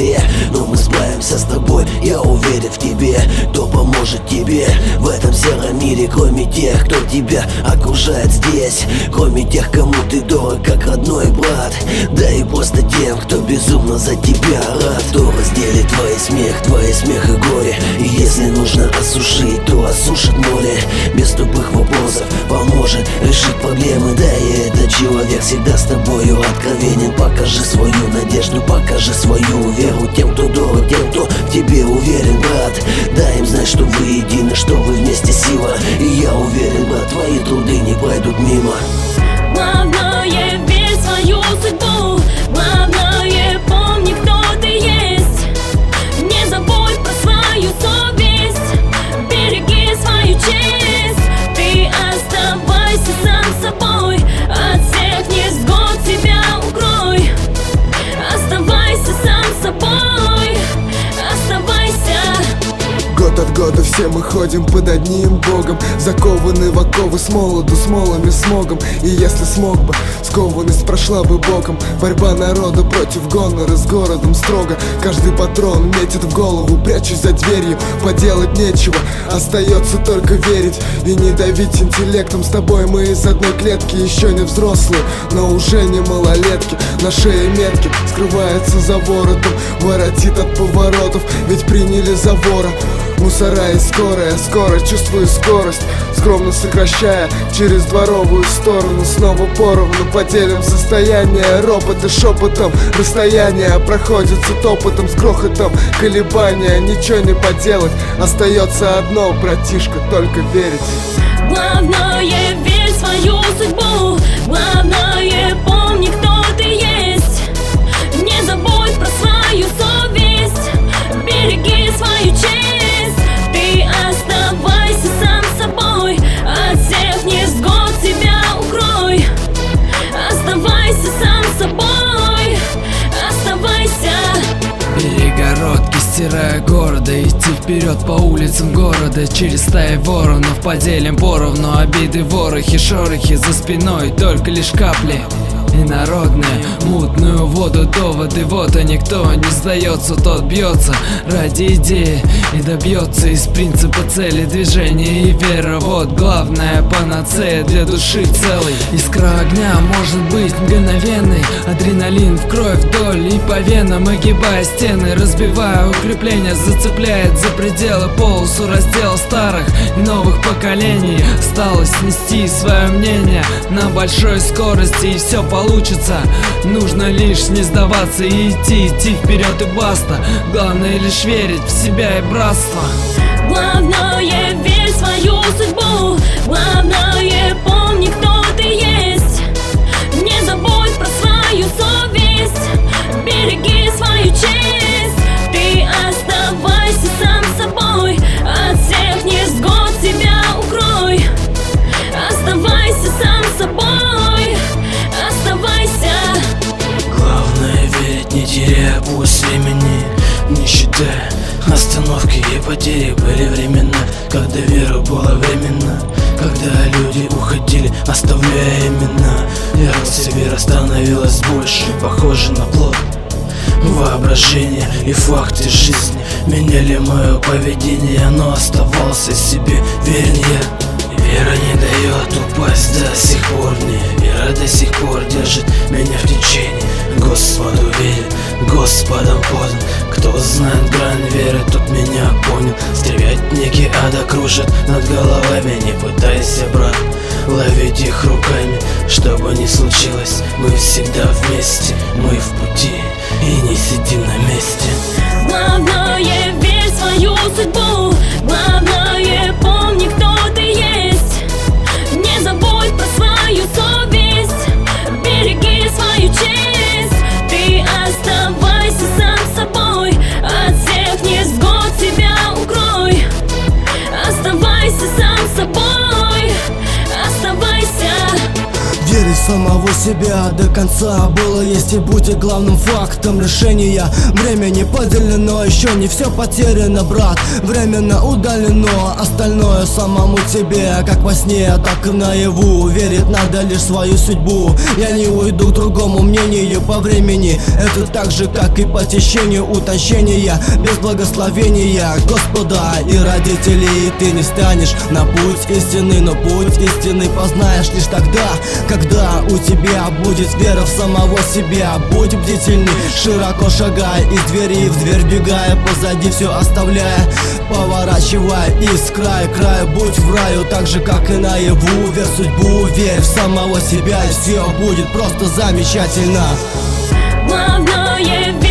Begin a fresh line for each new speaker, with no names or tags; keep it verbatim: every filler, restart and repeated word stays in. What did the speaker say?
тяжелее, но мы справимся с тобой, я уверен в тебе. Кто поможет тебе в этом сером мире, кроме тех, кто тебя окружает здесь, кроме тех, кому ты дорог, как родной брат, да и просто тем, кто безумно за тебя рад. Кто разделит твой смех, твой смех и горе, и если нужно осушить, то осушит море. Без тупых вопросов поможет решить проблемы, да и этот человек всегда с тобою откровенен. Покажи свою надежду, покажи свою веру тем, кто дорог, тем, кто в тебе уверен, брат. Дай им знать, что вы едины, что вы вместе сила. И я уверен, брат, твои труды не пройдут мимо.
Главное, верь в свою судьбу. Главное, помни, кто ты есть. Не забудь про свою совесть. Береги свою честь. Ты оставайся сам собой. От всех невзгод себя укрой. Оставайся сам собой. Оставайся.
Год от года все мы ходим под одним Богом, закованы в оковы с молоду, с молом и смогом. И если смог бы, скованность прошла бы боком. Борьба народа против гонора с городом строго. Каждый патрон метит в голову, прячусь за дверью. Поделать нечего, остается только верить и не давить интеллектом. С тобой мы из одной клетки, еще не взрослые, но уже не малолетки. На шее метки, скрывается за воротом, воротит от поворотов, ведь приняли за вора. Мусора и скорая, скоро чувствую скорость, скромно сокращая через дворовую сторону. Снова поровну поделим состояние, ропот и шепотом. Расстояние проходится топотом, с грохотом колебания. Ничего не поделать, остается одно, братишка, только верить.
Главное, верь в свою судьбу. Главное, помни, кто ты есть. Не забудь про свою совесть. Береги свою честь. Ты оставайся сам собой. От всех невзгод себя укрой. Оставайся сам собой. Оставайся.
Перегородки стирая города, идти вперед по улицам города. Через стаи воронов поделим поровну обиды, ворохи, шорохи за спиной, только лишь капли. И народные, мутную воду доводы. Вот и никто не сдается, тот бьется ради идеи и добьется из принципа цели, движения и вера. Вот главная панацея для души целой. Искра огня может быть мгновенной, адреналин в кровь вдоль и по венам, огибая стены, разбивая укрепления, зацепляет за пределы полосу раздела старых и новых поколений. Осталось снести свое мнение на большой скорости, и все получится. Нужно лишь не сдаваться и идти, идти вперед и баста. Главное лишь верить в себя и братство.
Главное, верь в свою судьбу. Главное, помни, кто ты есть. Не забудь про свою совесть. Береги свою честь. Ты оставайся сам собой. От всех невзгод себя укрой. Оставайся сам собой. Оставайся.
Главное верить, не теряя пульс времени, не считая остановки и потери. Были времена, когда вера была временна, когда люди уходили, оставляя имена. Вера в себе становилась больше, похожа на плод воображения, и факты жизни меняли мое поведение, но оставался себе верен я. Вера не дает упасть до сих пор мне. Вера до сих пор держит меня в течение. Господу верен, Господом подан. Кто знает грань веры, тот меня понял. Стервятники ада кружат над головами. Не пытайся, брат, ловить их руками. Что бы ни случилось, мы всегда вместе. Мы в пути и не сидим на месте.
Главное, верь в свою судьбу. Главное, помни, кто ты есть. Не забудь про свою совесть. Береги свою честь. Ты оставайся сам собой. От всех невзгод себя укрой. Оставайся сам собой. Оставайся.
Верить в самого
себя до конца. Было, есть и будет главным фактом решения. Время не поделено, еще не все потеряно, брат. Временно удалено, остальное самому тебе. Как во сне, так и наяву. Верить надо лишь в свою судьбу. Я не уйду к другому мнению по времени. Это так же, как и по течению утончения. Без благословения Господа и родителей ты не станешь на путь истины. Но путь истины познаешь лишь тогда, когда у тебя будет вера в самого себя. Будь бдительный, широко шагай из двери в дверь бегая, позади все оставляя, поворачивая из края к краю. Будь в раю так же, как и наяву. Верь в судьбу, верь в самого себя, и все будет просто замечательно.
Главное